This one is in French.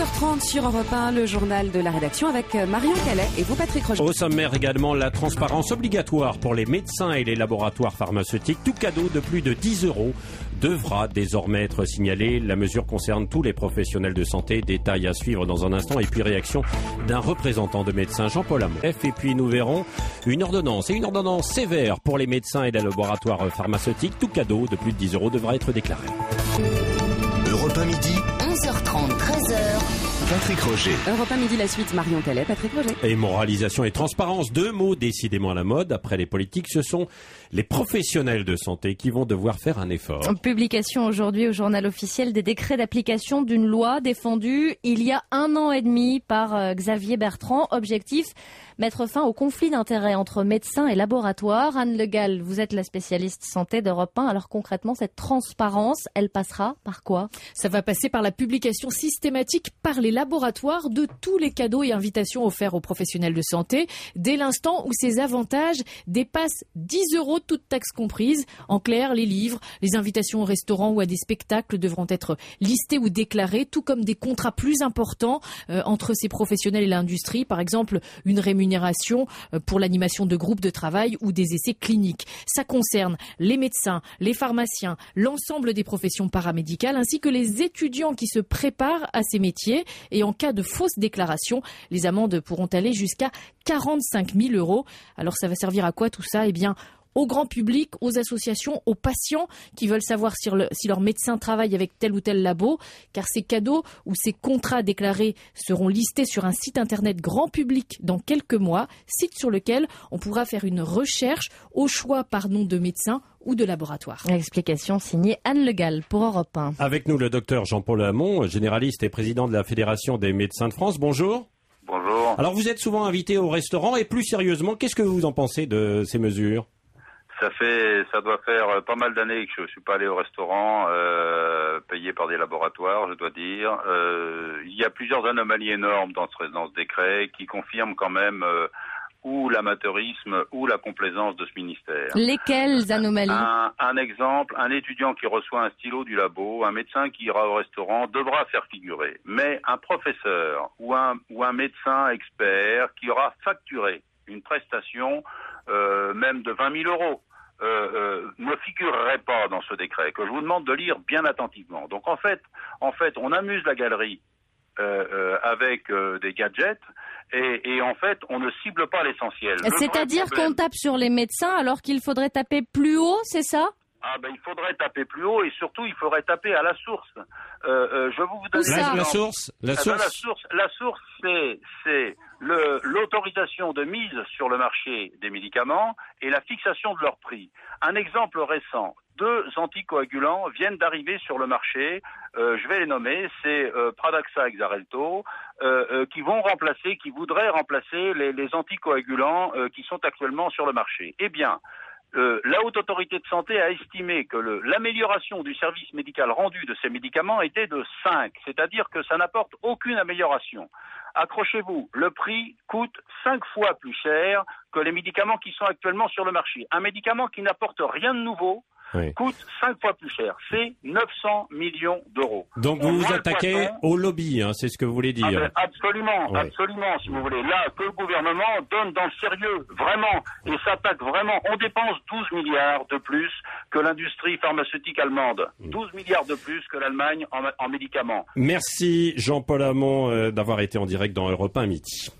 11h30 sur Europe 1, le journal de la rédaction avec Marion Calais et vous Patrick Roger. Au sommaire également, la transparence obligatoire pour les médecins et les laboratoires pharmaceutiques. Tout cadeau de plus de 10 € devra désormais être signalé. La mesure concerne tous les professionnels de santé. Détails à suivre dans un instant. Et puis réaction d'un représentant de médecins, Jean-Paul Hamon. Et puis nous verrons une ordonnance sévère pour les médecins et les laboratoires pharmaceutiques. Tout cadeau de plus de 10 € devra être déclaré. Europe 1 midi, 11h30, 13h. Patrick Roger. Europe 1 midi, la suite, Marion Calais, Patrick Roger. Et moralisation et transparence, deux mots décidément à la mode. Après les politiques, ce sont les professionnels de santé qui vont devoir faire un effort. Publication aujourd'hui au journal officiel des décrets d'application d'une loi défendue il y a 1 an et demi par Xavier Bertrand. Objectif, mettre fin au conflit d'intérêts entre médecins et laboratoires. Anne Le Gall, vous êtes la spécialiste santé d'Europe 1. Alors concrètement, cette transparence, elle passera par quoi ? Ça va passer par la publication systématique par les laboratoires de tous les cadeaux et invitations offerts aux professionnels de santé dès l'instant où ces avantages dépassent 10 € toutes taxes comprises. En clair, les livres, les invitations au restaurant ou à des spectacles devront être listés ou déclarés, tout comme des contrats plus importants entre ces professionnels et l'industrie. Par exemple, une rémunération pour l'animation de groupes de travail ou des essais cliniques. Ça concerne les médecins, les pharmaciens, l'ensemble des professions paramédicales ainsi que les étudiants qui se préparent à ces métiers. Et en cas de fausse déclaration, les amendes pourront aller jusqu'à 45 000 €. Alors ça va servir à quoi tout ça ? Eh bien, au grand public, aux associations, aux patients qui veulent savoir si leur médecin travaille avec tel ou tel labo, car ces cadeaux ou ces contrats déclarés seront listés sur un site internet grand public dans quelques mois, site sur lequel on pourra faire une recherche au choix par nom de médecin ou de laboratoire. Explication signée Anne Le Gall pour Europe 1. Avec nous le docteur Jean-Paul Hamon, généraliste et président de la Fédération des médecins de France. Bonjour. Bonjour. Alors vous êtes souvent invité au restaurant et plus sérieusement, qu'est-ce que vous en pensez de ces mesures ? Ça doit faire pas mal d'années que je suis pas allé au restaurant payé par des laboratoires, je dois dire. Il y a plusieurs anomalies énormes dans ce décret qui confirment quand même ou l'amateurisme ou la complaisance de ce ministère. Lesquelles anomalies ? Un exemple, un étudiant qui reçoit un stylo du labo, un médecin qui ira au restaurant devra faire figurer. Mais un professeur ou un médecin expert qui aura facturé une prestation même de 20 000 € ne figurerait pas dans ce décret, que je vous demande de lire bien attentivement. Donc en fait, on amuse la galerie avec des gadgets et en fait, on ne cible pas l'essentiel. C'est-à-dire qu'on tape sur les médecins alors qu'il faudrait taper plus haut, c'est ça ? Il faudrait taper plus haut et surtout il faudrait taper à la source. Je vais vous donner la source. La source, c'est l'autorisation de mise sur le marché des médicaments et la fixation de leur prix. Un exemple récent. 2 anticoagulants viennent d'arriver sur le marché. Je vais les nommer. C'est Pradaxa et Xarelto qui voudraient remplacer les anticoagulants qui sont actuellement sur le marché. Eh bien, la Haute Autorité de Santé a estimé que l'amélioration du service médical rendu de ces médicaments était de 5, c'est-à-dire que ça n'apporte aucune amélioration. Accrochez-vous, le prix coûte 5 fois plus cher que les médicaments qui sont actuellement sur le marché. Un médicament qui n'apporte rien de nouveau coûte 5 fois plus cher. C'est 900 millions €. Donc vous vous attaquez au lobby, c'est ce que vous voulez dire. Absolument, si vous voulez. Là, que le gouvernement donne dans le sérieux, vraiment, et s'attaque vraiment. On dépense 12 milliards de plus que l'industrie pharmaceutique allemande. 12 milliards de plus que l'Allemagne en médicaments. Merci Jean-Paul Hamon d'avoir été en direct dans Europe 1 midi.